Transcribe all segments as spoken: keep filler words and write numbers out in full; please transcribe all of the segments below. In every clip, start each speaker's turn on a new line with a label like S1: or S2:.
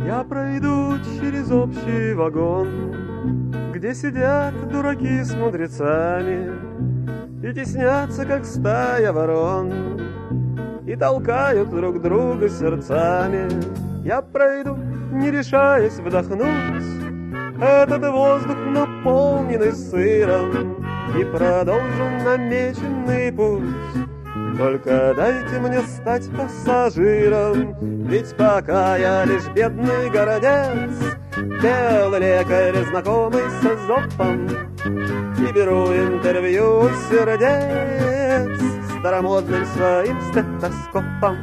S1: Я пройду через общий вагон, где сидят дураки с мудрецами и теснятся, как стая ворон, и толкают друг друга сердцами. Я пройду, не решаясь вдохнуть этот воздух, наполненный сыром, и продолжу намеченный путь. Только дайте мне стать пассажиром, ведь пока я лишь бедный городец, белый лекарь, знакомый с Эзопом, и беру интервью у сердец старомодным своим стетоскопом.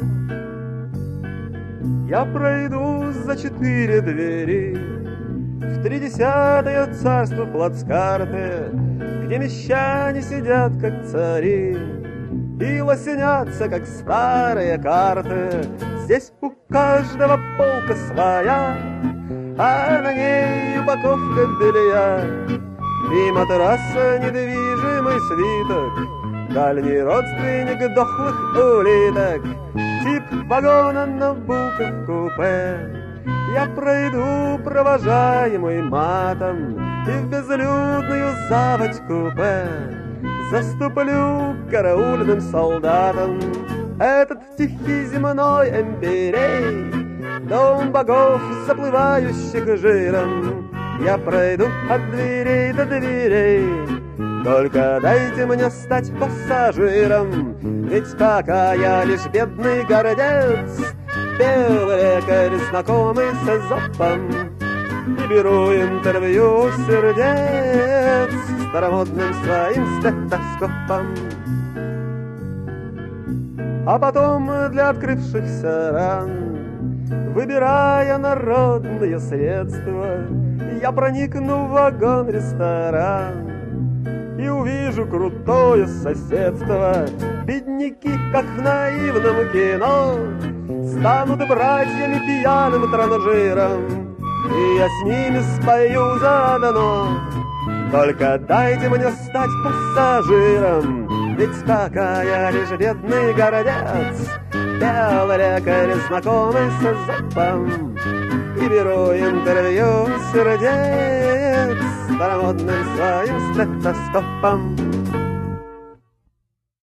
S1: Я пройду за четыре двери в тридесятое царство плацкарты, где мещане сидят, как цари, и лосенятся, как старые карты. Здесь у каждого полка своя, а на ней упаковка белья и матраса недвижимый свиток, дальний родственник дохлых улиток, тип вагона на Набуко-купе. Я пройду, провожаемый матом, и в безлюдную заводь купе заступлю караульным солдатам этот тихий земной эмпирей, дом богов, заплывающих жиром. Я пройду от дверей до дверей, только дайте мне стать пассажиром, ведь пока я лишь бедный городец, белый лекарь, знакомый с Эзопом, и беру интервью у сердец старомодным своим стетоскопом. А потом для открывшихся ран, выбирая народные средства, я проникну в вагон-ресторан и увижу крутое соседство. Бедняки, как в наивном кино, станут братьями пьяным транжиром, и я с ними спою заодно. Только дайте мне стать пассажиром, ведь пока я лишь бедный городец, белый лекарь, знакомый с Эзопом, и беру интервью сердец старомодным своим стетоскопом.